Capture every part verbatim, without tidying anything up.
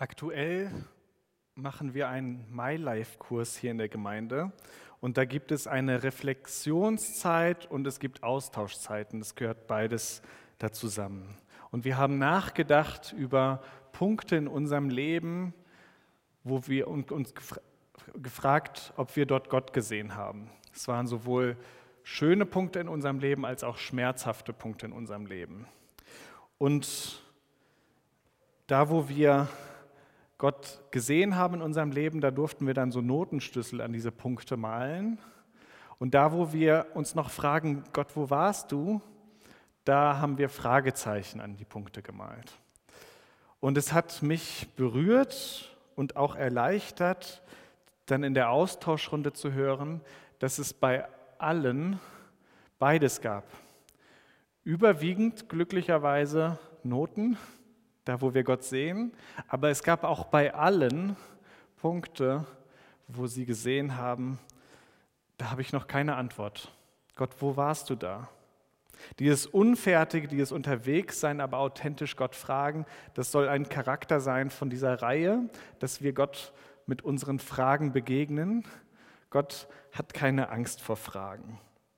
Aktuell machen wir einen MyLife-Kurs hier in der Gemeinde und da gibt es eine Reflexionszeit und es gibt Austauschzeiten. Das gehört beides da zusammen. Und wir haben nachgedacht über Punkte in unserem Leben, wo wir uns gefragt, ob wir dort Gott gesehen haben. Es waren sowohl schöne Punkte in unserem Leben als auch schmerzhafte Punkte in unserem Leben. Und da, wo wir Gott gesehen haben in unserem Leben, da durften wir dann so Notenschlüssel an diese Punkte malen. Und da, wo wir uns noch fragen, Gott, wo warst du? Da haben wir Fragezeichen an die Punkte gemalt. Und es hat mich berührt und auch erleichtert, dann in der Austauschrunde zu hören, dass es bei allen beides gab. Überwiegend glücklicherweise Noten, da wo wir Gott sehen, aber es gab auch bei allen Punkte, wo sie gesehen haben, da habe ich noch keine Antwort. Gott, wo warst du da? Dieses Unfertige, dieses Unterwegssein, aber authentisch Gott fragen, das soll ein Charakter sein von dieser Reihe, dass wir Gott mit unseren Fragen begegnen. Gott hat keine Angst vor Fragen.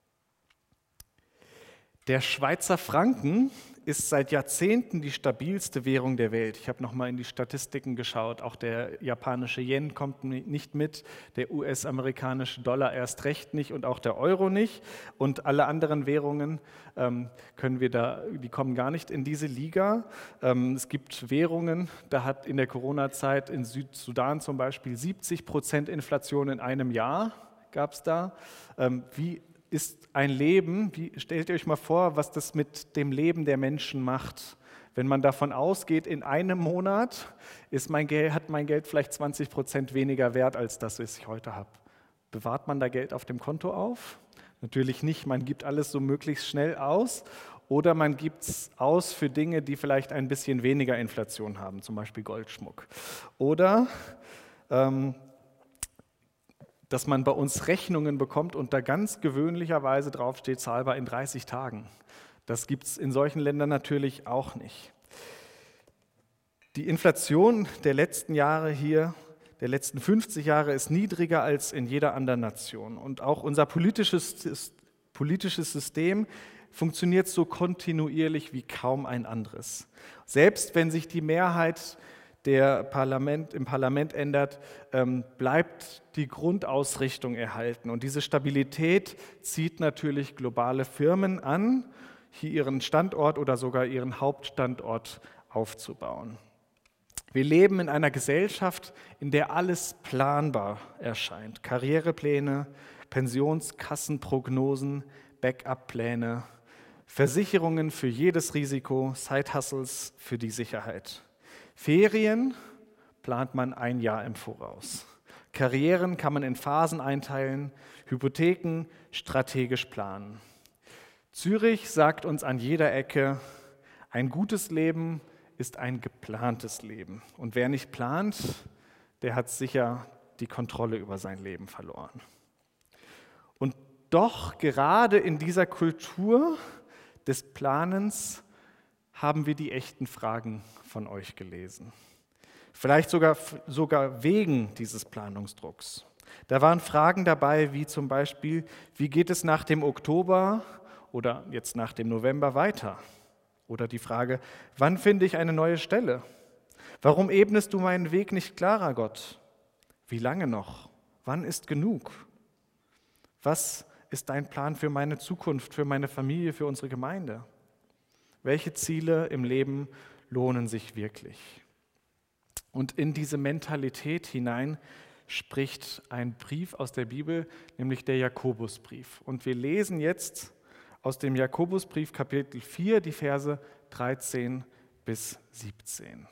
Der Schweizer Franken ist seit Jahrzehnten die stabilste Währung der Welt. Ich habe nochmal in die Statistiken geschaut. Auch der japanische Yen kommt nicht mit, der U S-amerikanische Dollar erst recht nicht und auch der Euro nicht. Und alle anderen Währungen ähm, können wir da, die kommen gar nicht in diese Liga. Ähm, es gibt Währungen, da hat in der Corona-Zeit in Südsudan zum Beispiel siebzig Prozent Inflation in einem Jahr gab es da. Ähm, wie ist ein Leben, wie, stellt ihr euch mal vor, was das mit dem Leben der Menschen macht. Wenn man davon ausgeht, in einem Monat ist mein Geld, hat mein Geld vielleicht zwanzig Prozent weniger Wert als das, was ich heute habe. Bewahrt man da Geld auf dem Konto auf? Natürlich nicht, man gibt alles so möglichst schnell aus oder man gibt es aus für Dinge, die vielleicht ein bisschen weniger Inflation haben, zum Beispiel Goldschmuck. Oder ähm, dass man bei uns Rechnungen bekommt und da ganz gewöhnlicherweise draufsteht, zahlbar in dreißig Tagen. Das gibt es in solchen Ländern natürlich auch nicht. Die Inflation der letzten Jahre hier, der letzten fünfzig Jahre, ist niedriger als in jeder anderen Nation. Und auch unser politisches, politisches System funktioniert so kontinuierlich wie kaum ein anderes. Selbst wenn sich die Mehrheit der Parlament, im Parlament ändert, ähm, bleibt die Grundausrichtung erhalten. Und diese Stabilität zieht natürlich globale Firmen an, hier ihren Standort oder sogar ihren Hauptstandort aufzubauen. Wir leben in einer Gesellschaft, in der alles planbar erscheint. Karrierepläne, Pensionskassenprognosen, Backup-Pläne, Versicherungen für jedes Risiko, Side-Hustles für die Sicherheit. Ferien plant man ein Jahr im Voraus. Karrieren kann man in Phasen einteilen, Hypotheken strategisch planen. Zürich sagt uns an jeder Ecke, ein gutes Leben ist ein geplantes Leben. Und wer nicht plant, der hat sicher die Kontrolle über sein Leben verloren. Und doch gerade in dieser Kultur des Planens haben wir die echten Fragen von euch gelesen. Vielleicht sogar, sogar wegen dieses Planungsdrucks. Da waren Fragen dabei, wie zum Beispiel, wie geht es nach dem Oktober oder jetzt nach dem November weiter? Oder die Frage, wann finde ich eine neue Stelle? Warum ebnest du meinen Weg nicht klarer, Gott? Wie lange noch? Wann ist genug? Was ist dein Plan für meine Zukunft, für meine Familie, für unsere Gemeinde? Welche Ziele im Leben lohnen sich wirklich? Und in diese Mentalität hinein spricht ein Brief aus der Bibel, nämlich der Jakobusbrief. Und wir lesen jetzt aus dem Jakobusbrief Kapitel vier, die Verse dreizehn bis siebzehn.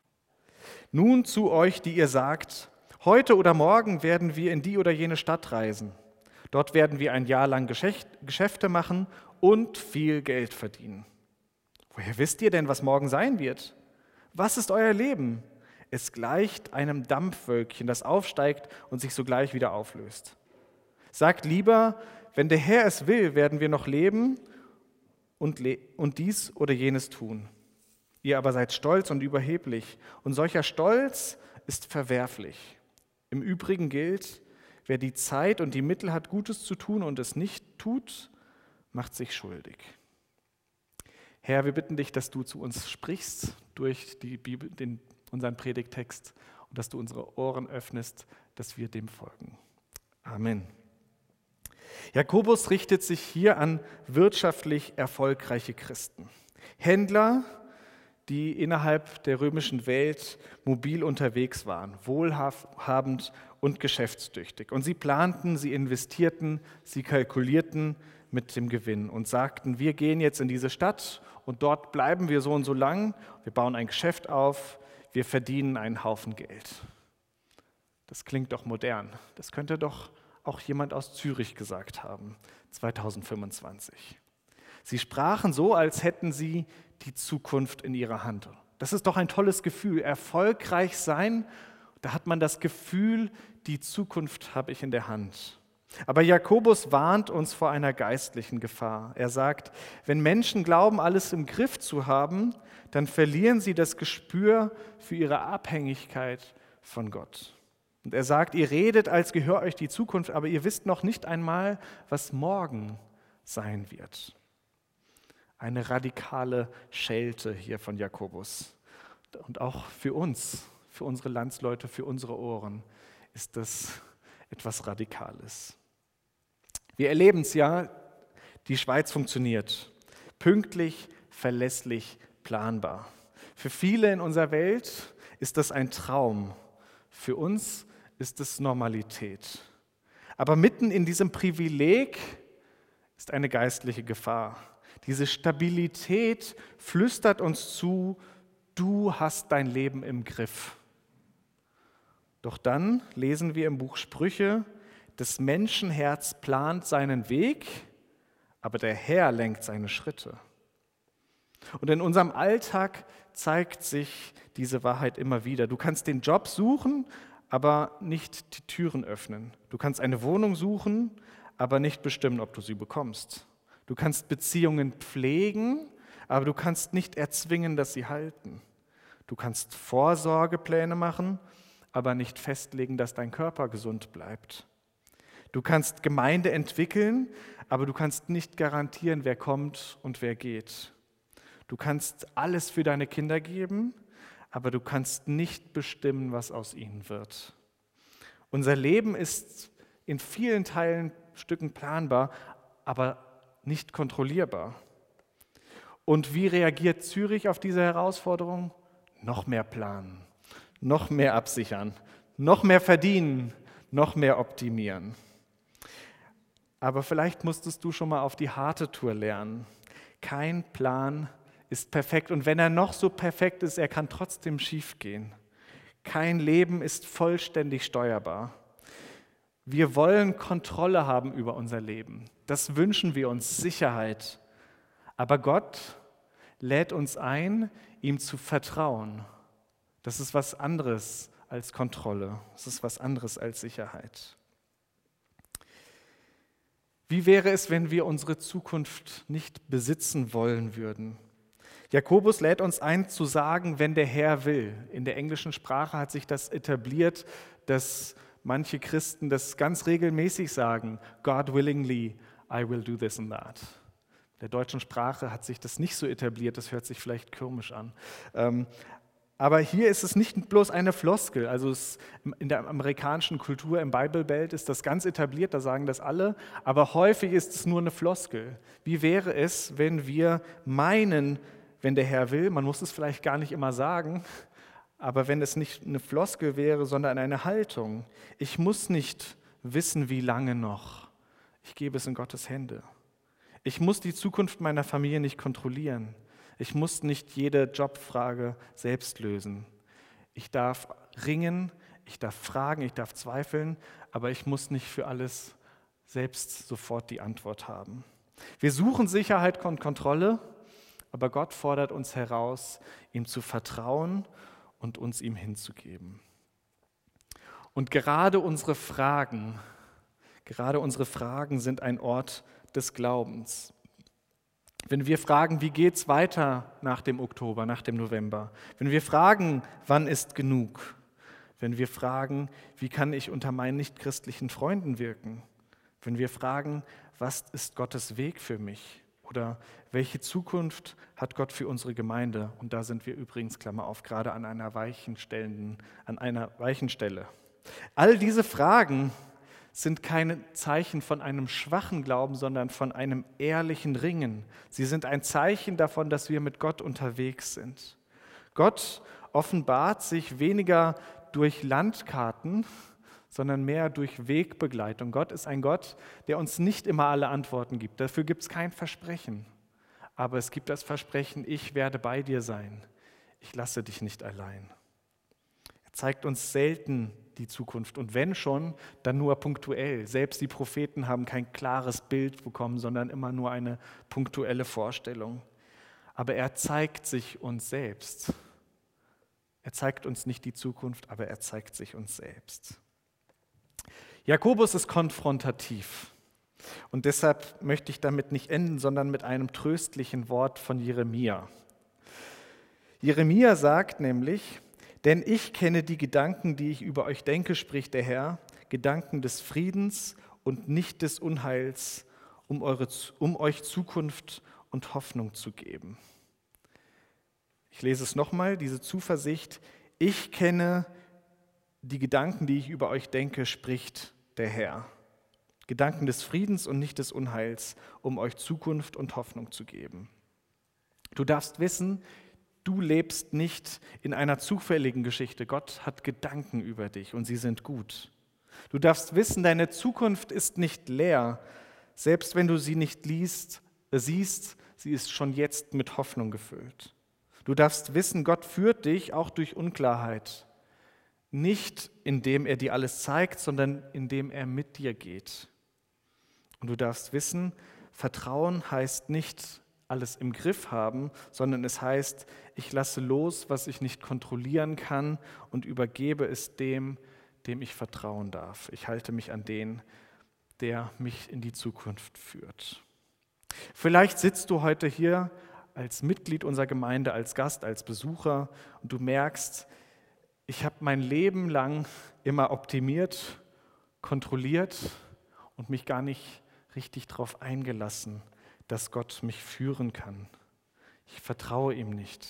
Nun zu euch, die ihr sagt, heute oder morgen werden wir in die oder jene Stadt reisen. Dort werden wir ein Jahr lang Geschäfte machen und viel Geld verdienen. Woher wisst ihr denn, was morgen sein wird? Was ist euer Leben? Es gleicht einem Dampfwölkchen, das aufsteigt und sich sogleich wieder auflöst. Sagt lieber, wenn der Herr es will, werden wir noch leben und, le- und dies oder jenes tun. Ihr aber seid stolz und überheblich. Und solcher Stolz ist verwerflich. Im Übrigen gilt, wer die Zeit und die Mittel hat, Gutes zu tun und es nicht tut, macht sich schuldig. Herr, wir bitten dich, dass du zu uns sprichst durch die Bibel, den, unseren Predigttext und dass du unsere Ohren öffnest, dass wir dem folgen. Amen. Jakobus richtet sich hier an wirtschaftlich erfolgreiche Christen. Händler, die innerhalb der römischen Welt mobil unterwegs waren, wohlhabend und geschäftstüchtig. Und sie planten, sie investierten, sie kalkulierten mit dem Gewinn und sagten, wir gehen jetzt in diese Stadt und dort bleiben wir so und so lang, wir bauen ein Geschäft auf, wir verdienen einen Haufen Geld. Das klingt doch modern. Das könnte doch auch jemand aus Zürich gesagt haben, zweitausendfünfundzwanzig. Sie sprachen so, als hätten sie die Zukunft in ihrer Hand. Das ist doch ein tolles Gefühl. Erfolgreich sein, da hat man das Gefühl, die Zukunft habe ich in der Hand. Aber Jakobus warnt uns vor einer geistlichen Gefahr. Er sagt, wenn Menschen glauben, alles im Griff zu haben, dann verlieren sie das Gespür für ihre Abhängigkeit von Gott. Und er sagt, ihr redet, als gehört euch die Zukunft, aber ihr wisst noch nicht einmal, was morgen sein wird. Eine radikale Schelte hier von Jakobus. Und auch für uns, für unsere Landsleute, für unsere Ohren ist das etwas Radikales. Wir erleben es ja, die Schweiz funktioniert. Pünktlich, verlässlich, planbar. Für viele in unserer Welt ist das ein Traum. Für uns ist es Normalität. Aber mitten in diesem Privileg ist eine geistliche Gefahr. Diese Stabilität flüstert uns zu, du hast dein Leben im Griff. Doch dann lesen wir im Buch Sprüche, das Menschenherz plant seinen Weg, aber der Herr lenkt seine Schritte. Und in unserem Alltag zeigt sich diese Wahrheit immer wieder. Du kannst den Job suchen, aber nicht die Türen öffnen. Du kannst eine Wohnung suchen, aber nicht bestimmen, ob du sie bekommst. Du kannst Beziehungen pflegen, aber du kannst nicht erzwingen, dass sie halten. Du kannst Vorsorgepläne machen, aber nicht festlegen, dass dein Körper gesund bleibt. Du kannst Gemeinde entwickeln, aber du kannst nicht garantieren, wer kommt und wer geht. Du kannst alles für deine Kinder geben, aber du kannst nicht bestimmen, was aus ihnen wird. Unser Leben ist in vielen Teilen, Stücken planbar, aber nicht kontrollierbar. Und wie reagiert Zürich auf diese Herausforderung? Noch mehr planen, noch mehr absichern, noch mehr verdienen, noch mehr optimieren. Aber vielleicht musstest du schon mal auf die harte Tour lernen. Kein Plan ist perfekt und wenn er noch so perfekt ist, er kann trotzdem schiefgehen. Kein Leben ist vollständig steuerbar. Wir wollen Kontrolle haben über unser Leben. Das wünschen wir uns, Sicherheit. Aber Gott lädt uns ein, ihm zu vertrauen. Das ist was anderes als Kontrolle. Das ist was anderes als Sicherheit. Wie wäre es, wenn wir unsere Zukunft nicht besitzen wollen würden? Jakobus lädt uns ein zu sagen, wenn der Herr will. In der englischen Sprache hat sich das etabliert, dass manche Christen das ganz regelmäßig sagen, God willingly, I will do this and that. In der deutschen Sprache hat sich das nicht so etabliert, das hört sich vielleicht komisch an. Ähm, aber hier ist es nicht bloß eine Floskel, also es, in der amerikanischen Kultur, im Bible Belt ist das ganz etabliert, da sagen das alle, aber häufig ist es nur eine Floskel. Wie wäre es, wenn wir meinen, wenn der Herr will, man muss es vielleicht gar nicht immer sagen, aber wenn es nicht eine Floskel wäre, sondern eine Haltung. Ich muss nicht wissen, wie lange noch. Ich gebe es in Gottes Hände. Ich muss die Zukunft meiner Familie nicht kontrollieren. Ich muss nicht jede Jobfrage selbst lösen. Ich darf ringen, ich darf fragen, ich darf zweifeln, aber ich muss nicht für alles selbst sofort die Antwort haben. Wir suchen Sicherheit und Kontrolle, aber Gott fordert uns heraus, ihm zu vertrauen und uns ihm hinzugeben. Und gerade unsere Fragen, gerade unsere Fragen sind ein Ort des Glaubens. Wenn wir fragen, wie geht es weiter nach dem Oktober, nach dem November? Wenn wir fragen, wann ist genug? Wenn wir fragen, wie kann ich unter meinen nichtchristlichen Freunden wirken? Wenn wir fragen, was ist Gottes Weg für mich? Oder welche Zukunft hat Gott für unsere Gemeinde? Und da sind wir übrigens, Klammer auf, gerade an einer weichen Stellen, an einer weichen Stelle. All diese Fragen sind keine Zeichen von einem schwachen Glauben, sondern von einem ehrlichen Ringen. Sie sind ein Zeichen davon, dass wir mit Gott unterwegs sind. Gott offenbart sich weniger durch Landkarten, sondern mehr durch Wegbegleitung. Gott ist ein Gott, der uns nicht immer alle Antworten gibt. Dafür gibt es kein Versprechen. Aber es gibt das Versprechen, ich werde bei dir sein. Ich lasse dich nicht allein. Er zeigt uns selten die Zukunft und wenn schon, dann nur punktuell. Selbst die Propheten haben kein klares Bild bekommen, sondern immer nur eine punktuelle Vorstellung. Aber er zeigt sich uns selbst. Er zeigt uns nicht die Zukunft, aber er zeigt sich uns selbst. Jakobus ist konfrontativ und deshalb möchte ich damit nicht enden, sondern mit einem tröstlichen Wort von Jeremia. Jeremia sagt nämlich, denn ich kenne die Gedanken, die ich über euch denke, spricht der Herr, Gedanken des Friedens und nicht des Unheils, um, eure, um euch Zukunft und Hoffnung zu geben. Ich lese es nochmal, diese Zuversicht, ich kenne die Gedanken, die ich über euch denke, spricht der Herr. Gedanken des Friedens und nicht des Unheils, um euch Zukunft und Hoffnung zu geben. Du darfst wissen, du lebst nicht in einer zufälligen Geschichte. Gott hat Gedanken über dich und sie sind gut. Du darfst wissen, deine Zukunft ist nicht leer. Selbst wenn du sie nicht liest, äh, siehst, sie ist schon jetzt mit Hoffnung gefüllt. Du darfst wissen, Gott führt dich auch durch Unklarheit. Nicht indem er dir alles zeigt, sondern indem er mit dir geht. Und du darfst wissen, Vertrauen heißt nicht alles im Griff haben, sondern es heißt, ich lasse los, was ich nicht kontrollieren kann und übergebe es dem, dem ich vertrauen darf. Ich halte mich an den, der mich in die Zukunft führt. Vielleicht sitzt du heute hier als Mitglied unserer Gemeinde, als Gast, als Besucher und du merkst, ich habe mein Leben lang immer optimiert, kontrolliert und mich gar nicht richtig darauf eingelassen, dass Gott mich führen kann. Ich vertraue ihm nicht.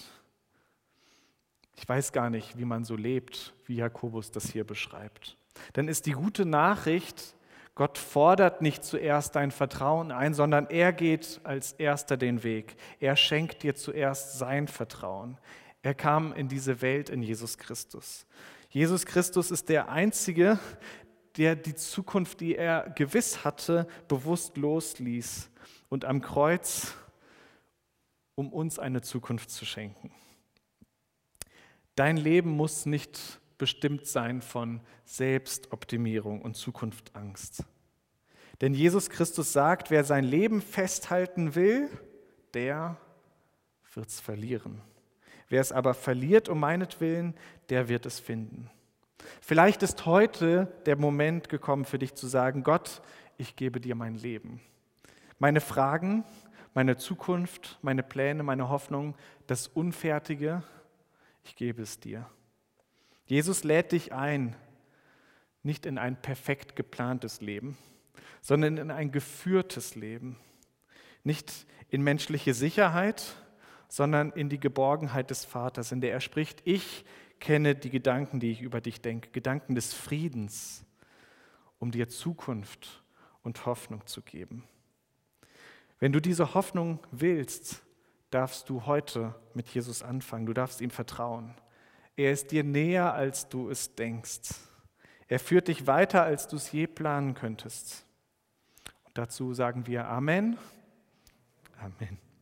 Ich weiß gar nicht, wie man so lebt, wie Jakobus das hier beschreibt. Dann ist die gute Nachricht, Gott fordert nicht zuerst dein Vertrauen ein, sondern er geht als Erster den Weg. Er schenkt dir zuerst sein Vertrauen. Er kam in diese Welt in Jesus Christus. Jesus Christus ist der Einzige, der die Zukunft, die er gewiss hatte, bewusst losließ und am Kreuz, um uns eine Zukunft zu schenken. Dein Leben muss nicht bestimmt sein von Selbstoptimierung und Zukunftsangst. Denn Jesus Christus sagt, wer sein Leben festhalten will, der wird es verlieren. Wer es aber verliert um meinetwillen, der wird es finden. Vielleicht ist heute der Moment gekommen für dich zu sagen, Gott, ich gebe dir mein Leben. Meine Fragen, meine Zukunft, meine Pläne, meine Hoffnung, das Unfertige, ich gebe es dir. Jesus lädt dich ein, nicht in ein perfekt geplantes Leben, sondern in ein geführtes Leben. Nicht in menschliche Sicherheit, sondern in die Geborgenheit des Vaters, in der er spricht, ich kenne die Gedanken, die ich über dich denke, Gedanken des Friedens, um dir Zukunft und Hoffnung zu geben. Wenn du diese Hoffnung willst, darfst du heute mit Jesus anfangen, du darfst ihm vertrauen. Er ist dir näher, als du es denkst. Er führt dich weiter, als du es je planen könntest. Und dazu sagen wir Amen. Amen.